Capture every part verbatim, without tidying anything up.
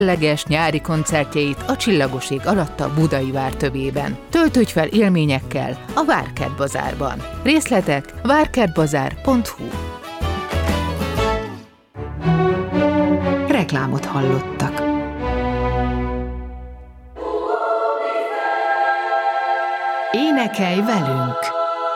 Leges nyári koncertjeit a Csillagoség alatt a Budai Vártövében. Töltődj fel élményekkel a Várkert Bazárban. Részletek várkertbazár pont hu. Reklámot hallottak. Énekelj velünk!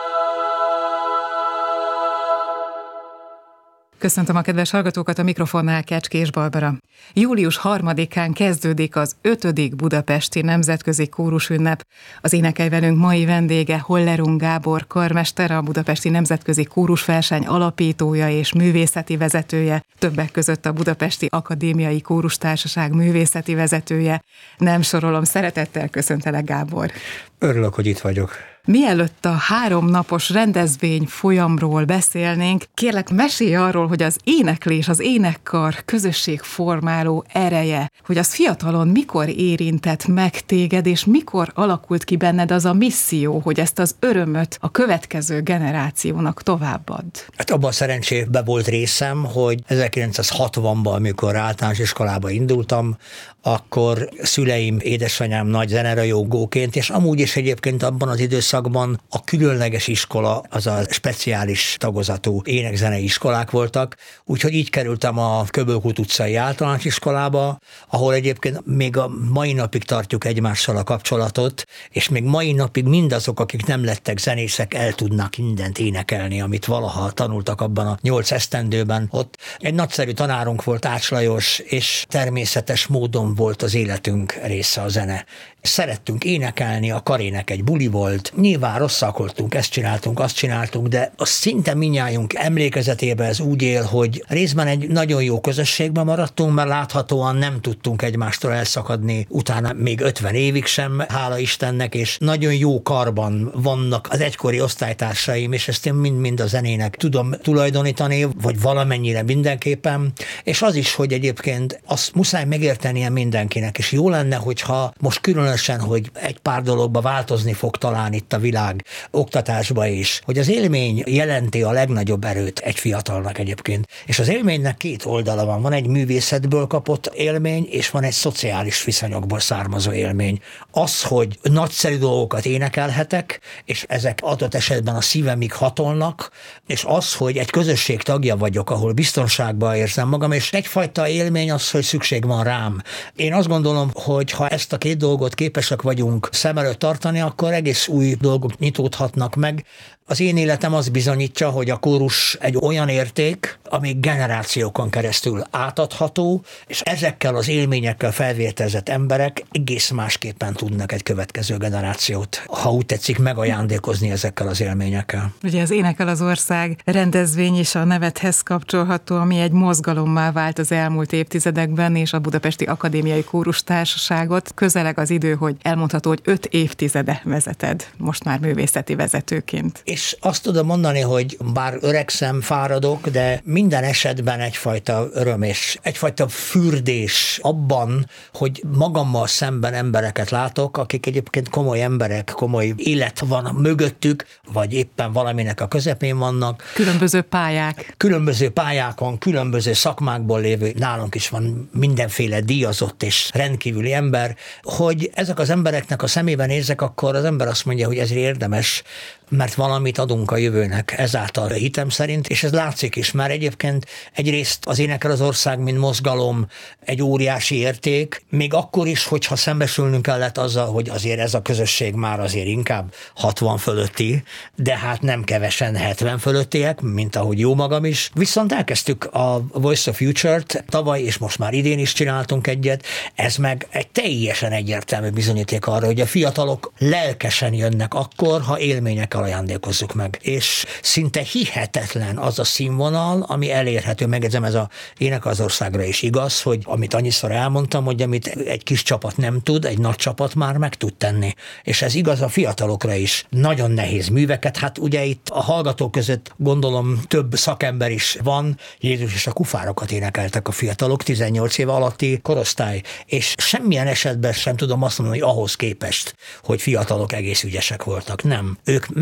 Köszöntöm a kedves hallgatókat, a mikrofonnál Kecskés Barbara. július harmadikán kezdődik az ötödik budapesti nemzetközi kórusünnep. Az Énekelj velünk mai vendége Hollerung Gábor karmester, a Budapesti Nemzetközi Kórusverseny alapítója és művészeti vezetője, többek között a Budapesti Akadémiai Kórustársaság művészeti vezetője. Nem sorolom, szeretettel köszöntelek, Gábor. Örülök, hogy itt vagyok. Mielőtt a háromnapos rendezvény folyamról beszélnénk, kérlek, mesélj arról, hogy az éneklés, az énekkar közösségformáló ereje, hogy az fiatalon mikor érintett meg téged, és mikor alakult ki benned az a misszió, hogy ezt az örömöt a következő generációnak továbbadd. Hát abban a szerencsében volt részem, hogy ezerkilencszázhatvanban, amikor általános iskolába indultam, akkor szüleim, édesanyám nagy zenerajongóként, és amúgy is egyébként abban az időszakban a különleges iskola, az a speciális tagozatú énekzenei iskolák voltak, úgyhogy így kerültem a Köbölkút utcai általános iskolába, ahol egyébként még a mai napig tartjuk egymással a kapcsolatot, és még mai napig mindazok, akik nem lettek zenészek, el tudnak mindent énekelni, amit valaha tanultak abban a nyolc esztendőben. Ott egy nagyszerű tanárunk volt, Ács Lajos, és természetes módon volt az életünk része a zene. Szerettünk énekelni, a karének egy buli volt, nyilván rosszakoltunk, ezt csináltunk, azt csináltunk, de az szinte mindnyájunk emlékezetében ez úgy él, hogy részben egy nagyon jó közösségben maradtunk, mert láthatóan nem tudtunk egymástól elszakadni, utána még ötven évig sem, hála Istennek, és nagyon jó karban vannak az egykori osztálytársaim, és ezt én mind-mind a zenének tudom tulajdonítani, vagy valamennyire mindenképpen, és az is, hogy egyébként azt muszáj megértenie mindenkinek, és jó lenne, hogyha most különösen, hogy egy pár dologba változni fog talán itt a világ oktatásba is, hogy az élmény jelenti a legnagyobb erőt egy fiatalnak egyébként. És az élménynek két oldala van. Van egy művészetből kapott élmény, és van egy szociális viszonyokból származó élmény. Az, hogy nagyszerű dolgokat énekelhetek, és ezek adott esetben a szívemig hatolnak, és az, hogy egy közösség tagja vagyok, ahol biztonságban érzem magam, és egyfajta élmény az, hogy szükség van rám. Én azt gondolom, hogy ha ezt a két dolgot képesek vagyunk szem előtt tartani, akkor egész új dolgok nyitódhatnak meg. Az én életem azt bizonyítja, hogy a kórus egy olyan érték, ami generációkon keresztül átadható, és ezekkel az élményekkel felvértezett emberek egész másképpen tudnak egy következő generációt, ha úgy tetszik, megajándékozni ezekkel az élményekkel. Ugye az Énekel az Ország rendezvény is a nevedhez kapcsolható, ami egy mozgalommá vált az elmúlt évtizedekben, és a Budapesti Akadémiai Kórustársaságot közeleg az idő, hogy elmondható, hogy öt évtizede vezeted, most már művészeti vezetőként. És azt tudom mondani, hogy bár öregszem, fáradok, de minden esetben egyfajta öröm és egyfajta fürdés abban, hogy magammal szemben embereket látok, akik egyébként komoly emberek, komoly élet van mögöttük, vagy éppen valaminek a közepén vannak. Különböző pályák. Különböző pályákon, különböző szakmákból lévő, nálunk is van mindenféle díjazott és rendkívüli ember, hogy ezek az embereknek a szemében nézek, akkor az ember azt mondja, hogy ezért érdemes, mert valamit adunk a jövőnek ezáltal hitem szerint, és ez látszik is, mert egyébként egyrészt az Énekel az Ország, mint mozgalom egy óriási érték, még akkor is, hogyha szembesülnünk kellett azzal, hogy azért ez a közösség már azért inkább hatvan fölötti, de hát nem kevesen hetven fölöttiek, mint ahogy jó magam is. Viszont elkezdtük a Voice of Future-t tavaly, és most már idén is csináltunk egyet, ez meg egy teljesen egyértelmű bizonyíték arra, hogy a fiatalok lelkesen jönnek akkor, ha élmények ajándékozzuk meg. És szinte hihetetlen az a színvonal, ami elérhető, megjegyzem, ez a Énekel az Országra is igaz, hogy amit annyiszor elmondtam, hogy amit egy kis csapat nem tud, egy nagy csapat már meg tud tenni. És ez igaz a fiatalokra is. Nagyon nehéz műveket, hát ugye itt a hallgatók között gondolom több szakember is van, Jézus és a kufárokat énekeltek a fiatalok, tizennyolc év alatti korosztály, és semmilyen esetben sem tudom azt mondani, hogy ahhoz képest, hogy fiatalok egész ügyesek voltak. Nem. Ők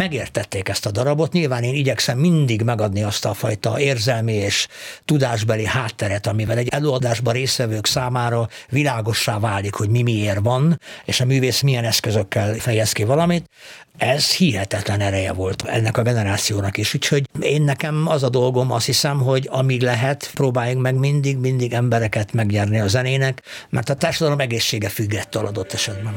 megértették ezt a darabot. Nyilván én igyekszem mindig megadni azt a fajta érzelmi és tudásbeli hátteret, amivel egy előadásban résztvevők számára világossá válik, hogy mi miért van, és a művész milyen eszközökkel fejez ki valamit. Ez hihetetlen ereje volt ennek a generációnak is, úgyhogy én nekem az a dolgom, azt hiszem, hogy amíg lehet, próbáljunk meg mindig, mindig embereket megnyerni a zenének, mert a társadalom egészsége függ ettől adott esetben.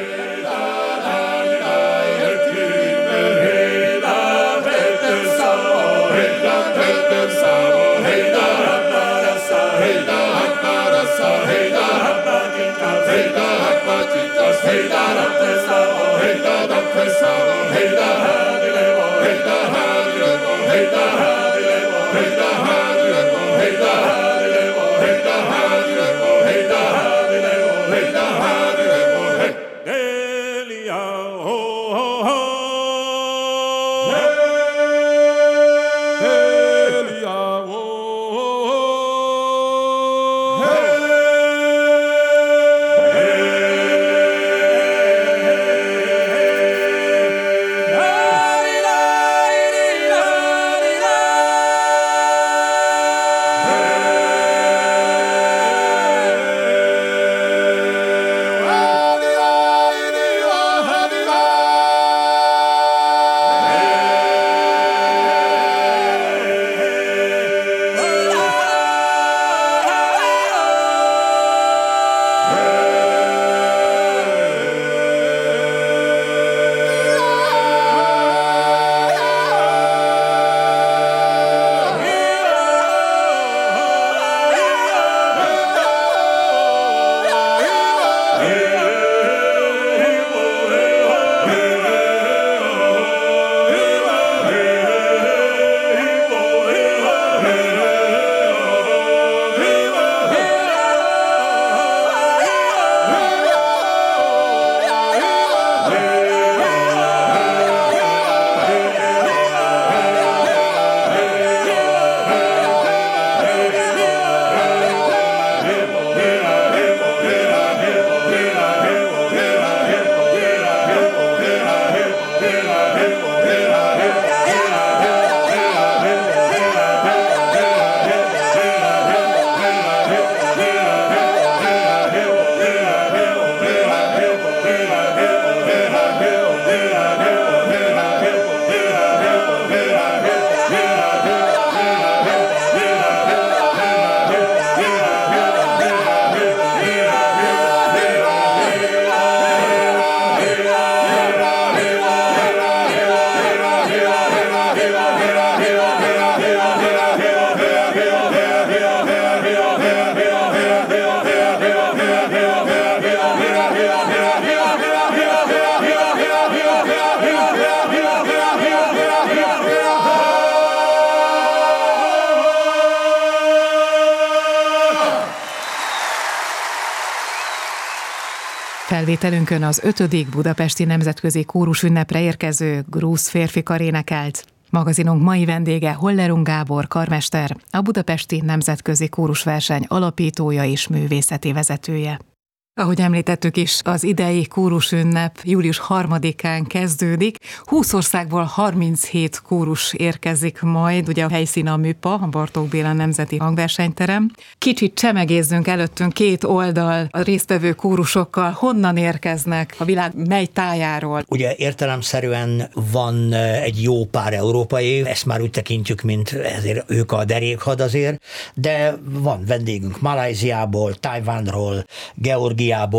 Felvételünkön az ötödik budapesti nemzetközi kórusünnepre érkező grúz férfikar énekelt. Magazinunk mai vendége Hollerung Gábor karmester, a Budapesti Nemzetközi Kórusverseny alapítója és művészeti vezetője. Ahogy említettük is, az idei kórusünnep július harmadikán kezdődik. húsz országból harminchét kórus érkezik majd, ugye a helyszín a Műpa, a Bartók Béla Nemzeti Hangversenyterem. Kicsit csemegézzünk előttünk két oldal a résztvevő kórusokkal. Honnan érkeznek, a világ mely tájáról? Ugye értelemszerűen van egy jó pár európai, ezt már úgy tekintjük, mint ezért ők a derékhad azért, de van vendégünk Malajziából, Tajvánról, Georgiából,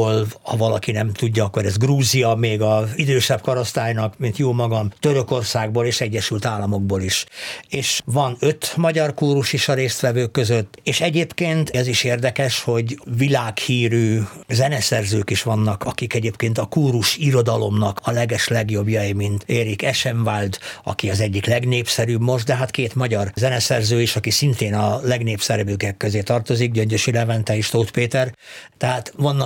ha valaki nem tudja, akkor ez Grúzia, még az idősebb korosztálynak, mint jó magam, Törökországból és Egyesült Államokból is. És van öt magyar kórus is a résztvevők között, és egyébként ez is érdekes, hogy világhírű zeneszerzők is vannak, akik egyébként a kórus irodalomnak a leges legjobbjai, mint Erik Eschenwald, aki az egyik legnépszerűbb most, de hát két magyar zeneszerző is, aki szintén a legnépszerűbbek közé tartozik, Gyöngyösi Levente és Tóth Péter. Tehát vannak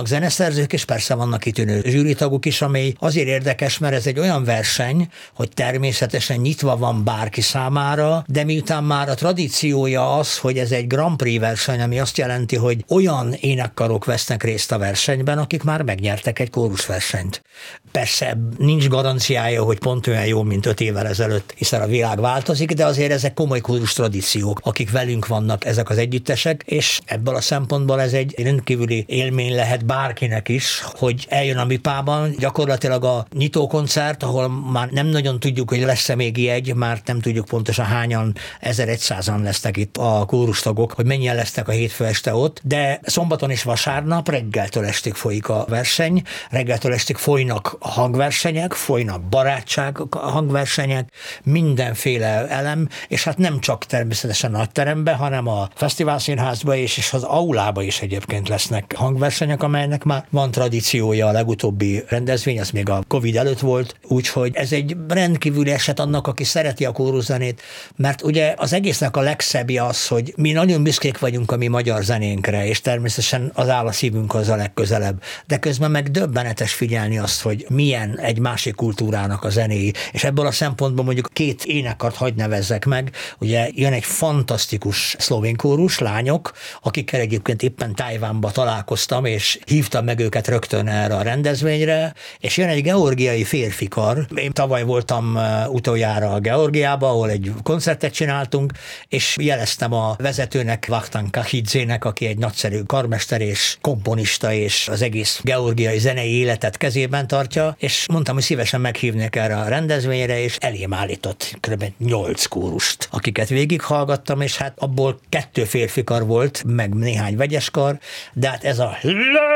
vannak zeneszerzők, és persze vannak kitűnő zsűritagok is, ami azért érdekes, mert ez egy olyan verseny, hogy természetesen nyitva van bárki számára, de miután már a tradíciója az, hogy ez egy Grand Prix verseny, ami azt jelenti, hogy olyan énekkarok vesznek részt a versenyben, akik már megnyertek egy kórusversenyt. Persze nincs garanciája, hogy pont olyan jó, mint öt évvel ezelőtt, hiszen a világ változik, de azért ezek komoly kórus tradíciók, akik velünk vannak, ezek az együttesek, és ebből a szempontból ez egy rendkívüli élmény lehet bárkinek is, hogy eljön a MIPA-ban, gyakorlatilag a nyitókoncert, ahol már nem nagyon tudjuk, hogy lesz-e még jegy, már nem tudjuk pontosan hányan, ezerszázan lesznek itt a kórustagok, hogy mennyien lesznek a hétfő este ott, de szombaton és vasárnap reggeltől estig folyik a verseny, reggeltől estig folynak a hangversenyek, folynak barátság hangversenyek, mindenféle elem, és hát nem csak természetesen a nagyteremben, hanem a fesztiválszínházban is, és az aulában is egyébként lesznek hangversenyek, amelynek már van tradíciója, a legutóbbi rendezvény, az még a Covid előtt volt, úgyhogy ez egy rendkívüli eset annak, aki szereti a kóruszenét, mert ugye az egésznek a legszebbje az, hogy mi nagyon büszkék vagyunk a mi magyar zenénkre, és természetesen az áll a szívünk az a legközelebb, de közben meg döbbenetes figyelni azt, hogy milyen egy másik kultúrának a zenéi, és ebből a szempontból mondjuk két énekkart hagy nevezzek meg, ugye jön egy fantasztikus szlovén kórus, lányok, akikkel egyébként éppen Tajvánba találkoztam, és hívtam meg őket rögtön erre a rendezvényre, és jön egy georgiai férfikar. Én tavaly voltam utoljára a Georgiába, ahol egy koncertet csináltunk, és jeleztem a vezetőnek, Vachtan Kahidzének, aki egy nagyszerű karmester és komponista, és az egész georgiai zenei életet kezében tartja, és mondtam, hogy szívesen meghívnék erre a rendezvényre, és elém állított kb. nyolc kórust, akiket végighallgattam, és hát abból kettő férfikar volt, meg néhány vegyeskar, de hát ez a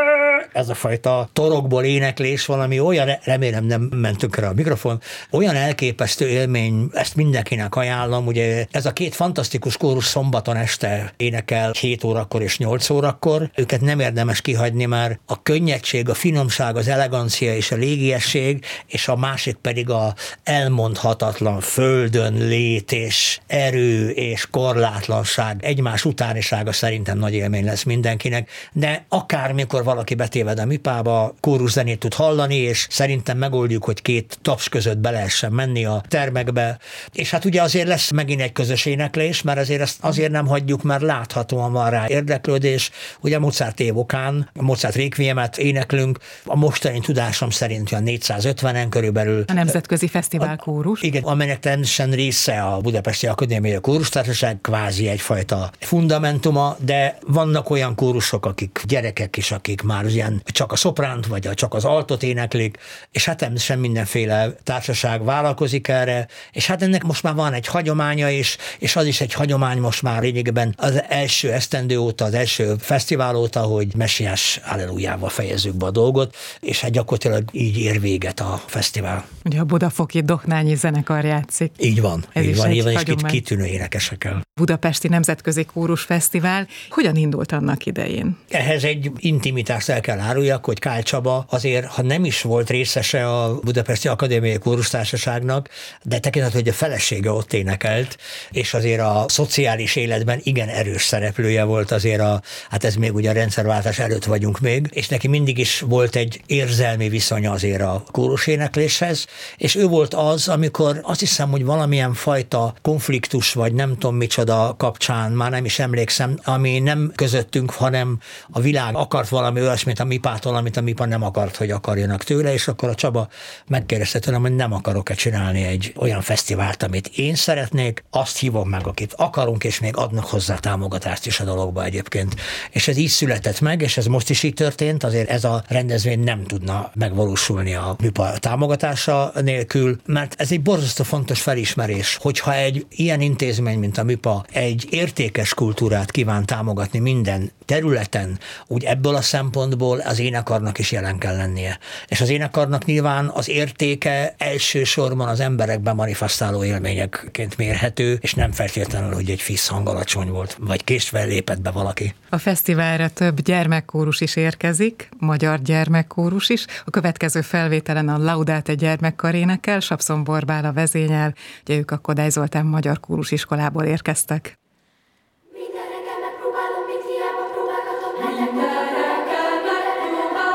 ez a fajta torokból éneklés valami olyan, remélem nem ment tönkre a mikrofon, olyan elképesztő élmény, ezt mindenkinek ajánlom, ugye ez a két fantasztikus kórus szombaton este énekel hét órakor és nyolc órakor, őket nem érdemes kihagyni, már a könnyedség, a finomság, az elegancia és a légiesség, és a másik pedig a elmondhatatlan földön lét és erő és korlátlanság, egymás utánisága szerintem nagy élmény lesz mindenkinek, de akármikor valaki betéved a MIPA-ba, kóruszenét tud hallani, és szerintem megoldjuk, hogy két taps között be lehessen menni a termekbe. És hát ugye azért lesz megint egy közös éneklés, mert azért ezt azért nem hagyjuk, mert láthatóan van rá érdeklődés. Ugye Mozart évokán, a Mozart Requiemet éneklünk, a mostani tudásom szerint olyan négyszázötvenen körülbelül. A Nemzetközi Fesztivál kórus. Igen, amelynek természetesen része a Budapesti Akadémiai Kórustársaság, kvázi egyfajta fundamentuma, de vannak olyan kórusok, akik gyerekek is, akik már ilyen csak a szopránt, vagy csak az altot éneklik, és hát természetesen mindenféle társaság vállalkozik erre, és hát ennek most már van egy hagyománya is, és az is egy hagyomány most már lényegében az első esztendő óta, az első fesztivál óta, hogy Messiás Allelujával fejezzük be a dolgot, és hát gyakorlatilag így ér véget a fesztivál. Ugye a Budafoki Dohnányi zenekar játszik. Így van, Ez így van, így van, és hagyomány. kitűnő énekesekkel. Budapesti Nemzetközi Kórus Fesztivál hogyan indult annak idején? Ehhez egy intimitást el kell áruljak, hogy Kál Csaba azért, ha nem is volt részese a Budapesti Akadémiai Kórustársaságnak, de tekintet, hogy a felesége ott énekelt, és azért a szociális életben igen erős szereplője volt azért a, hát ez még ugye a rendszerváltás előtt vagyunk még, és neki mindig is volt egy érzelmi viszonya azért a kórusénekléshez, és ő volt az, amikor azt hiszem, hogy valamilyen fajta konfliktus, vagy nem tudom micsoda kapcsán, már nem is emlékszem, ami nem közöttünk, hanem a világ akart valami olyasmit a MIPA-tól, amit a MIPA nem akart, hogy akarjanak tőle, és akkor a Csaba megkérdezte tőlem, hogy nem akarok-e csinálni egy olyan fesztivált, amit én szeretnék, azt hívom meg, akit akarunk, és még adnak hozzá támogatást is a dologba egyébként. És ez így született meg, és ez most is így történt, azért ez a rendezvény nem tudna megvalósulni a MIPA támogatása nélkül, mert ez egy borzasztó fontos felismerés, hogyha egy ilyen intézmény, mint a MIPA egy értékes kultúrát kíván támogatni minden területen, úgy ebből a szempontból az énekarnak is jelen kell lennie. És az énekarnak nyilván az értéke elsősorban az emberekben manifestáló élményekként mérhető, és nem feltétlenül, hogy egy fisz hang alacsony volt, vagy késve lépett be valaki. A fesztiválra több gyermekkórus is érkezik, magyar gyermekkórus is. A következő felvételen a Laudate gyermekkar énekel, Sapszon Borbála vezényel, ugye ők a Kodály Zoltán Magyar Kórusiskolából érkeztek. Mindenre kell megpróbálom, mit hiába próbálgatom, hetekben. Mindenre kell megpróbálom.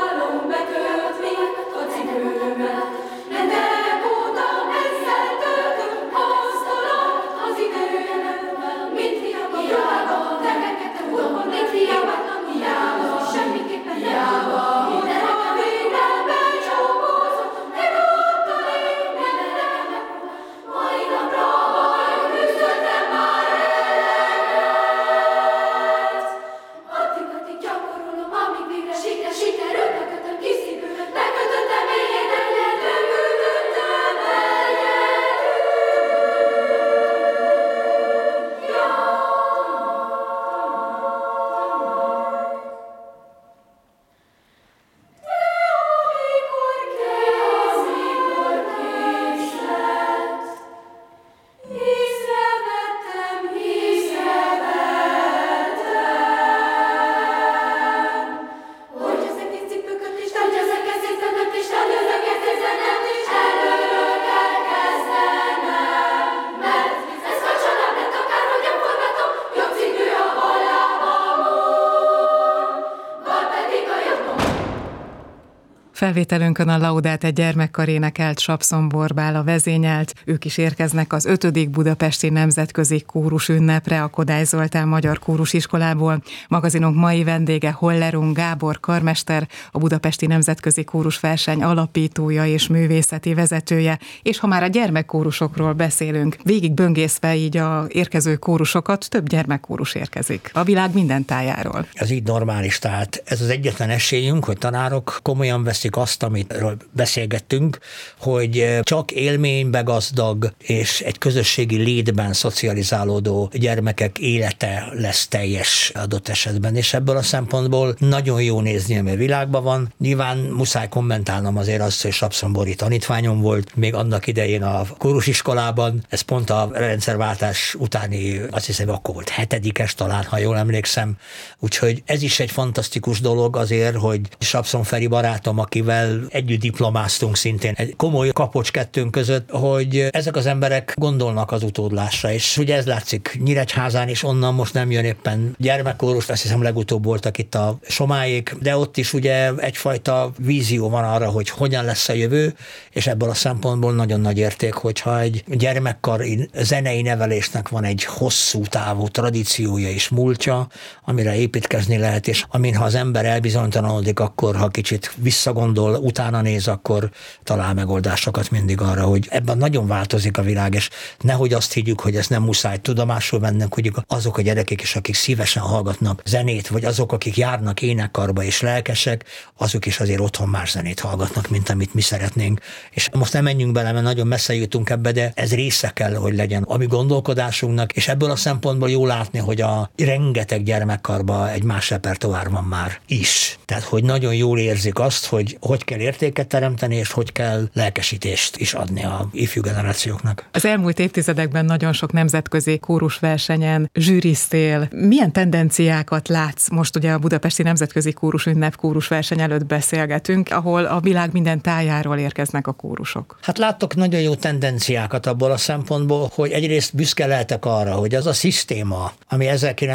Felvételünkön a Laudate gyermekkar énekelt, Sapszon Borbála vezényelt, ők is érkeznek az ötödik budapesti nemzetközi kórus ünnepre a Kodály Zoltán Magyar Kórusiskolából. Magazinunk mai vendége Hollerung Gábor karmester, a Budapesti Nemzetközi Kórusverseny alapítója és művészeti vezetője, és ha már a gyermekkórusokról beszélünk, végig böngészve így a érkező kórusokat, több gyermekkórus érkezik a világ minden tájáról. Ez így normális, tehát ez az egyetlen esélyünk, hogy tanárok komolyan veszik azt, amiről beszélgettünk, hogy csak élménybe gazdag és egy közösségi létben szocializálódó gyermekek élete lesz teljes adott esetben, és ebből a szempontból nagyon jó nézni, ami a világban van. Nyilván muszáj kommentálnom azért azt, hogy Sapszon Bori tanítványom volt, még annak idején a kórusiskolában, ez pont a rendszerváltás utáni, azt hiszem, akkor volt hetedikes talán, ha jól emlékszem. Úgyhogy ez is egy fantasztikus dolog azért, hogy Sapszon Feri barátom, akivel együtt diplomáztunk szintén, egy komoly kapocs kettőnk között, hogy ezek az emberek gondolnak az utódlásra, és ugye ez látszik Nyíregyházán, és onnan most nem jön éppen gyermekkórus, azt hiszem legutóbb voltak itt a Somáék, de ott is ugye egyfajta vízió van arra, hogy hogyan lesz a jövő, és ebből a szempontból nagyon nagy érték, hogyha egy gyermekkar zenei nevelésnek van egy hosszú távú tradíciója és múltja, amire építkezni lehet, és amin ha az ember elbizonytalanodik, akkor ha kicsit visszagondol, utána néz, akkor talál megoldásokat mindig arra, hogy ebben nagyon változik a világ, és nehogy azt higgyük, hogy ezt nem muszáj tudomásul vennünk, hogy azok a gyerekek is, akik szívesen hallgatnak zenét, vagy azok, akik járnak énekkarba és lelkesek, azok is azért otthon más zenét hallgatnak, mint amit mi szeretnénk. És most nem menjünk bele, mert nagyon messze jutunk ebbe, de ez része kell, hogy legyen a mi gondolkodásunknak, és ebből a szempontból jó látni, hogy a rengeteg gyermekkarba egy más repertoár van már is. Tehát, hogy nagyon jól érzik azt, hogy hogy kell értéket teremteni, és hogy kell lelkesítést is adni a ifjú generációknak. Az elmúlt évtizedekben nagyon sok nemzetközi kórusversenyen zsűriztél. Milyen tendenciákat látsz? Most ugye a Budapesti Nemzetközi Kórusünnep kórusverseny előtt beszélgetünk, ahol a világ minden tájáról érkeznek a kórusok. Hát láttok nagyon jó tendenciákat abból a szempontból, hogy egyrészt büszke lehetek arra, hogy az a szisztéma, ami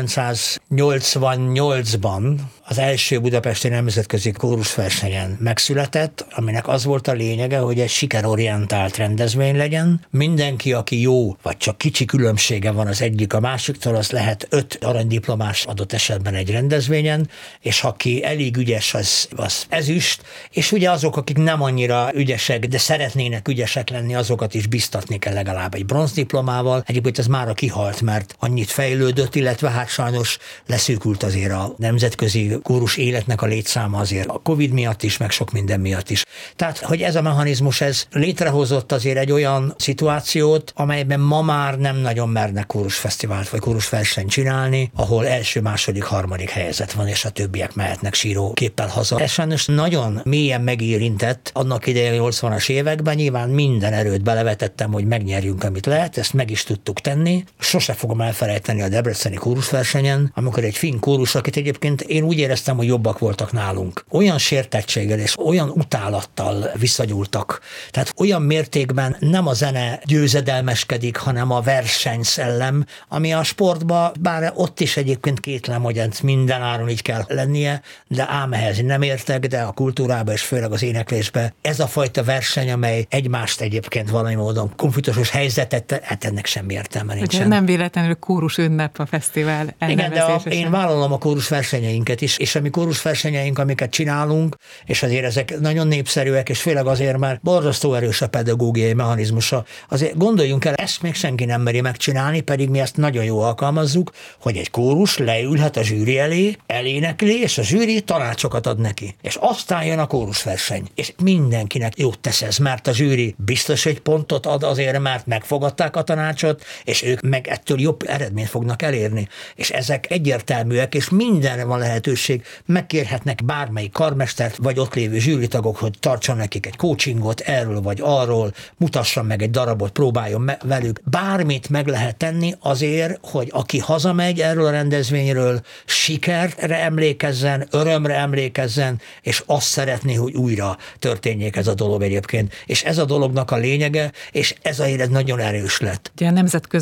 ezerkilencszáznyolcvannyolcban az első Budapesti Nemzetközi Kórusversenyen megszületett, aminek az volt a lényege, hogy egy sikerorientált rendezvény legyen. Mindenki, aki jó, vagy csak kicsi különbsége van az egyik a másiktól, az lehet öt aranydiplomás adott esetben egy rendezvényen, és aki elég ügyes, az, az ezüst, és ugye azok, akik nem annyira ügyesek, de szeretnének ügyesek lenni, azokat is biztatni kell legalább egy bronzdiplomával. Egyébként ez mára kihalt, mert annyit fejlődött, illetve hát sajnos leszűkült azért a nemzetközi kórus életnek a létszáma azért a Covid miatt is, meg sok minden miatt is. Tehát, hogy ez a mechanizmus, ez létrehozott azért egy olyan szituációt, amelyben ma már nem nagyon mernek kórusfesztivált vagy kórusversenyt csinálni, ahol első, második, harmadik helyezett van, és a többiek mehetnek síró képpel haza. Ez sajnos nagyon mélyen megérintett annak idején nyolcvanas években, nyilván minden erőt belevetettem, hogy megnyerjünk, amit lehet, ezt meg is tudtuk tenni. Sose fogom elfelejteni a debreceni kórusversenyen, amikor egy finn kórus, akit egyébként én úgy éreztem, hogy jobbak voltak nálunk. Olyan sértettséggel és olyan utálattal visszagyúltak. Tehát olyan mértékben nem a zene győzedelmeskedik, hanem a versenyszellem, ami a sportban, bár ott is egyébként kétlem, hogy minden áron így kell lennie, de ám ehhez nem értek, de a kultúrában és főleg az éneklésben ez a fajta verseny, amely egymást egyébként valami módon konfliktusos helyzetet, hát ennek semmi értelme nincsen. Ugye nem véletlenül kórus ünnep a fesztivál elnevezése. Igen, de a, én vállalom a kórus versenyeinket is, és a mi kórus versenyeink, amiket csinálunk, és azért ezek nagyon népszerűek, és főleg azért, mert borzasztó erős a pedagógiai mechanizmusa. Azért gondoljunk el, ezt még senki nem meri megcsinálni, pedig mi ezt nagyon jól alkalmazzuk, hogy egy kórus leülhet a zsűri elé, elénekli, és a zsűri tanácsokat ad neki. És aztán jön a kórusverseny. És mindenkinek jót tesz ez, mert a zsűri biztos, hogy pontot ad azért, mert megfogadták a tanácsot, és ők meg ettől jobb eredményt fognak elérni. És ezek egyértelműek, és mindenre van lehetőség. Megkérhetnek bármelyik karmestert, vagy ott lévő zsűritagok, hogy tartson nekik egy coachingot erről vagy arról, mutasson meg egy darabot, próbáljon me- velük. Bármit meg lehet tenni azért, hogy aki hazamegy erről a rendezvényről, sikerre emlékezzen, örömre emlékezzen, és azt szeretné, hogy újra történjék ez a dolog egyébként. És ez a dolognak a lényege, és ez a élet nagyon erős lett. Ugye a nemzetközi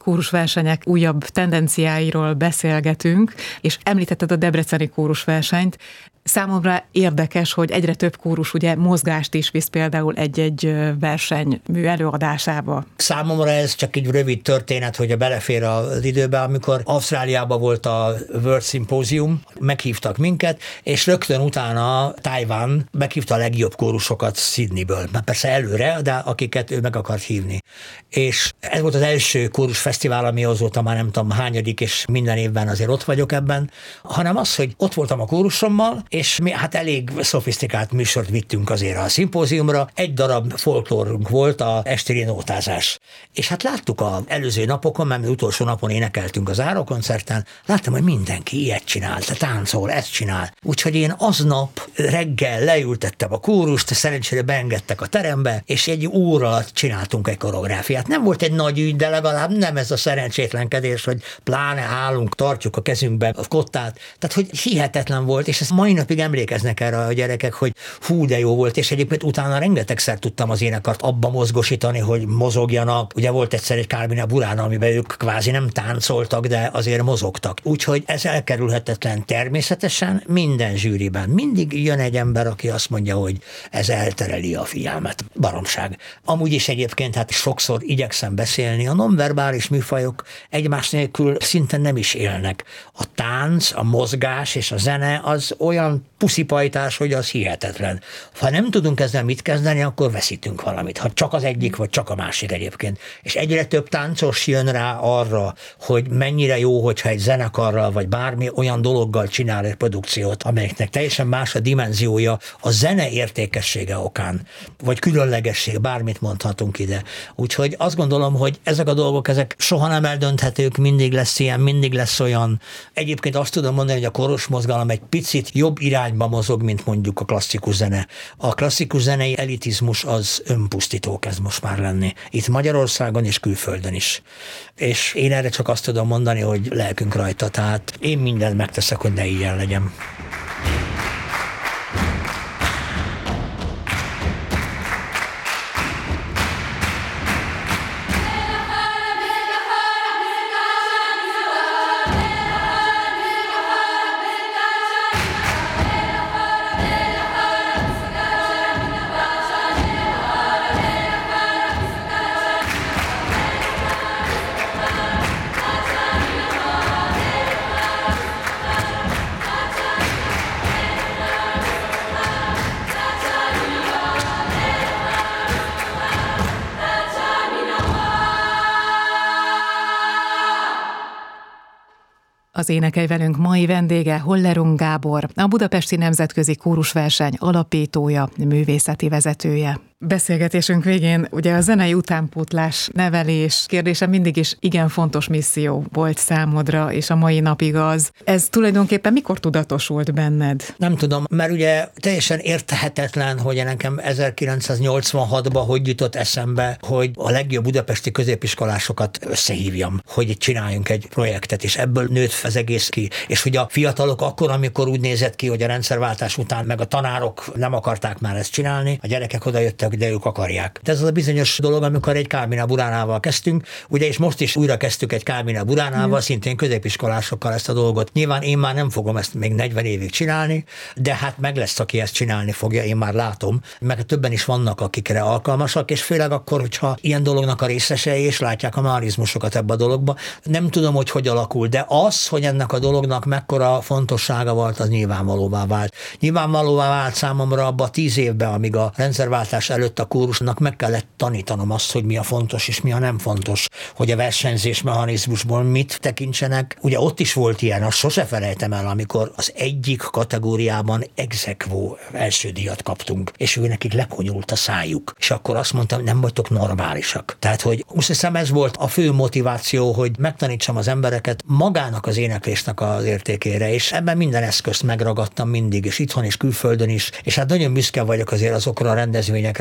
kórusversenyek újabb tendenciáiról beszélgetünk, és említetted a debreceni kórusversenyt. Számomra érdekes, hogy egyre több kórus ugye mozgást is visz például egy-egy versenymű előadásába. Számomra ez csak egy rövid történet, hogy belefér az időbe, amikor Ausztráliában volt a World Symposium, meghívtak minket, és rögtön utána Tajvan meghívta a legjobb kórusokat Sydneyből. Már persze előre, de akiket ő meg akart hívni. És ez volt az első kórusfesztivál, ami azóta már nem tudom hányadik, és minden évben azért ott vagyok ebben, hanem az, hogy ott voltam a kórusommal, és mi hát elég szofisztikált műsort vittünk azért a szimpóziumra. Egy darab folklórunk volt, a esti nótázás. És hát láttuk az előző napokon, mert mi utolsó napon énekeltünk az zárókoncerten, láttam, hogy mindenki ilyet csinál, táncol, ezt csinál. Úgyhogy én aznap reggel leültettem a kórust, szerencsére beengedtek a terembe, és egy óra alatt csináltunk egy koreográfiát. Nem volt egy nagy ügy, de legalább nem ez a szerencsétlenkedés, hogy pláne állunk, tartjuk a kezünkbe a kottát. Tehát, hogy hihetetlen volt, és ez mai napig emlékeznek erre a gyerekek, hogy hú, de jó volt, és egyébként utána rengetegszer tudtam az énekart abba mozgosítani, hogy mozogjanak. Ugye volt egyszer egy Carmina Burana, amiben ők kvázi nem táncoltak, de azért mozogtak. Úgyhogy ez elkerülhetetlen. Természetesen minden zsűriben mindig jön egy ember, aki azt mondja, hogy ez eltereli a figyelmet. Baromság. Amúgy is egyébként hát sokszor igyekszem beszélni, a nonverbális műfajok egymás nélkül szinte nem is élnek. A tánc, a mozgás és a zene az olyan puszipajtás, hogy az hihetetlen. Ha nem tudunk ezzel mit kezdeni, akkor veszítünk valamit. Ha csak az egyik, vagy csak a másik egyébként. És egyre több táncos jön rá arra, hogy mennyire jó, hogyha egy zenekarral, vagy bármi olyan dologgal csinál egy produkciót, amelyeknek teljesen más a dimenziója a zene értékessége okán, vagy különlegesség, bármit mondhatunk ide. Úgyhogy azt gondolom, hogy ezek a dolgok, ezek soha nem eldönthetők, mindig lesz ilyen, mindig lesz olyan. Egyébként azt tudom mondani, hogy a kórus mozgalom egy picit jobb irányba mozog, mint mondjuk a klasszikus zene. A klasszikus zenei elitizmus az önpusztító kezd most már lenni. Itt Magyarországon és külföldön is. És én erre csak azt tudom mondani, hogy lelkünk rajta, tehát én mindent megteszek, hogy ne ilyen legyen. Az Énekelj velünk mai vendége Hollerung Gábor, a Budapesti Nemzetközi Kórusverseny alapítója, művészeti vezetője. Beszélgetésünk végén ugye a zenei utánpótlás, nevelés kérdése mindig is igen fontos misszió volt számodra, és a mai napig az. Ez tulajdonképpen mikor tudatosult benned? Nem tudom, mert ugye teljesen érthetetlen, hogy nekem ezerkilencszáznyolcvanhatban hogy jutott eszembe, hogy a legjobb budapesti középiskolásokat összehívjam, hogy csináljunk egy projektet, és ebből nőtt az egész ki. És hogy a fiatalok akkor, amikor úgy nézett ki, hogy a rendszerváltás után meg a tanárok nem akarták már ezt csinálni, a gyerekek oda jöttek, de ők akarják. De ez az a bizonyos dolog, amikor egy Carmina Buránával kezdtünk, ugye, és most is újra kezdtük egy Carmina Buránával, mm. szintén középiskolásokkal ezt a dolgot. Nyilván én már nem fogom ezt még negyven évig csinálni, de hát meg lesz, aki ezt csinálni fogja, én már látom, meg többen is vannak, akikre alkalmasak, és főleg akkor, hogyha ilyen dolognak a részesei, és látják a marizmusokat ebbe a dologba. Nem tudom, hogy hogy alakul, de az, hogy ennek a dolognak mekkora fontossága volt, az nyilvánvalóvá vált. Nyilvánvalóvá vált számomra abban a tíz évben, amíg a rendszerváltás előtt a kórusnak meg kellett tanítanom azt, hogy mi a fontos és mi a nem fontos, hogy a versenyzés mechanizmusból mit tekintsenek. Ugye ott is volt ilyen, azt sose felejtem el, amikor az egyik kategóriában ex aequo első díjat kaptunk, és ő nekik lekonyult a szájuk. És akkor azt mondtam, nem vagytok normálisak. Tehát, hogy azt hiszem ez volt a fő motiváció, hogy megtanítsam az embereket magának az éneklésnek az értékére, és ebben minden eszközt megragadtam mindig, és itthon és külföldön is, és hát nagyon büszke vagyok azért azokra a rendezvényekre,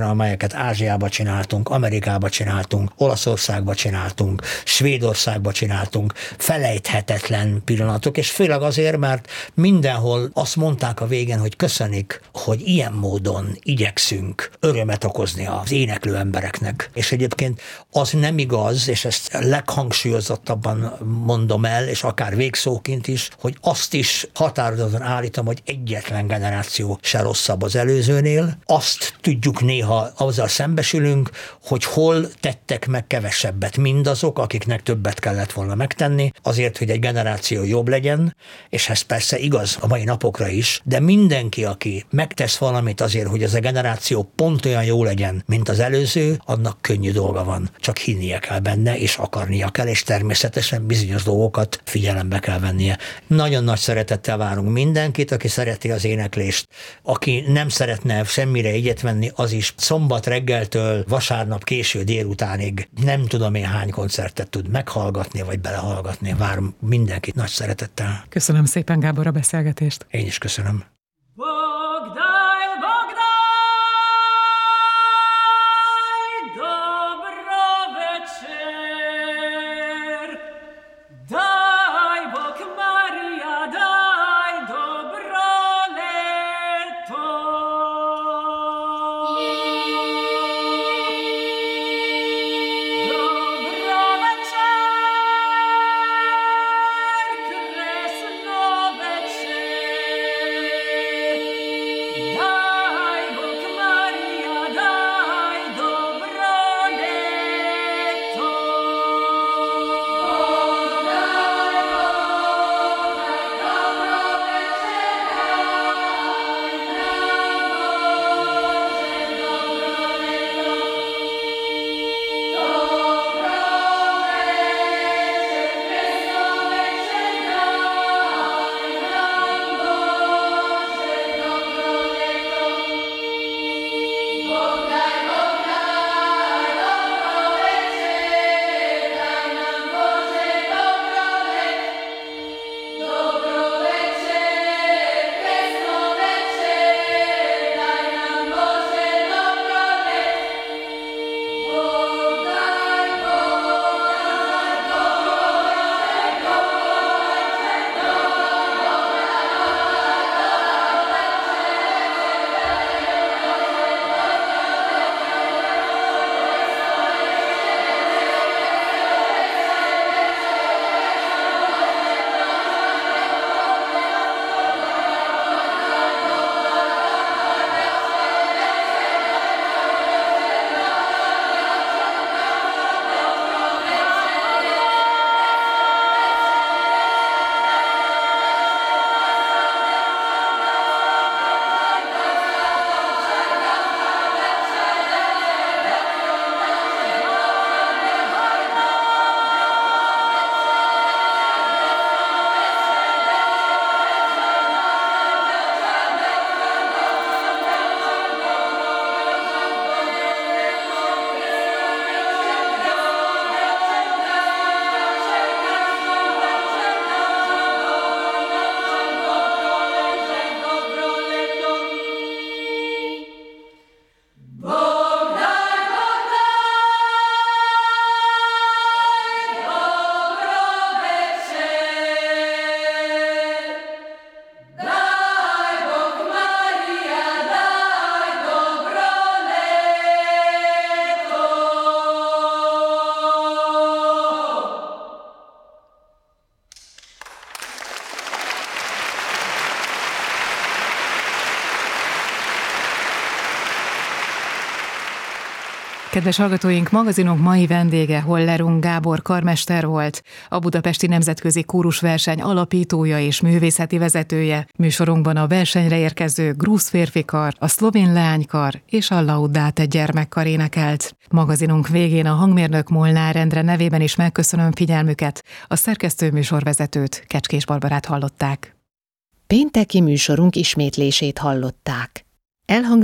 filmekre, amelyeket Ázsiába csináltunk, Amerikába csináltunk, Olaszországba csináltunk, Svédországba csináltunk, felejthetetlen pillanatok, és főleg azért, mert mindenhol azt mondták a végén, hogy köszönik, hogy ilyen módon igyekszünk örömet okozni az éneklő embereknek. És egyébként az nem igaz, és ezt leghangsúlyozottabban mondom el, és akár végszóként is, hogy azt is határozottan állítom, hogy egyetlen generáció se rosszabb az előzőnél. Azt tudjuk néha, azzal szembesülünk, hogy hol tettek meg kevesebbet mindazok, akiknek többet kellett volna megtenni, azért, hogy egy generáció jobb legyen, és ez persze igaz a mai napokra is, de mindenki, aki megtesz valamit azért, hogy ez a generáció pont olyan jó legyen, mint az előző, annak könnyű dolga van. Csak hinnie kell benne, és akarnia kell, és természetesen bizonyos dolgokat figyelembe kell vennie. Nagyon nagy szeretettel várunk mindenkit, aki szereti az éneklést. Aki nem szeretne semmire egyet venni, az is szombat reggeltől vasárnap késő délutánig nem tudom én hány koncertet tud meghallgatni, vagy belehallgatni. Várom mindenkit nagy szeretettel. Köszönöm szépen, Gábor, a beszélgetést. Én is köszönöm. Kedves hallgatóink, magazinunk mai vendége Hollerung Gábor karmester volt, a Budapesti Nemzetközi Kórusverseny alapítója és művészeti vezetője. Műsorunkban a versenyre érkező grúz férfikar, a szlovén leánykar és a Laudate gyermekkar énekelt. Magazinunk végén a hangmérnök Molnár Endre nevében is megköszönöm figyelmüket, a szerkesztő műsorvezetőt, Kecskés Barbarát hallották. Pénteki műsorunk ismétlését hallották. Elhangzott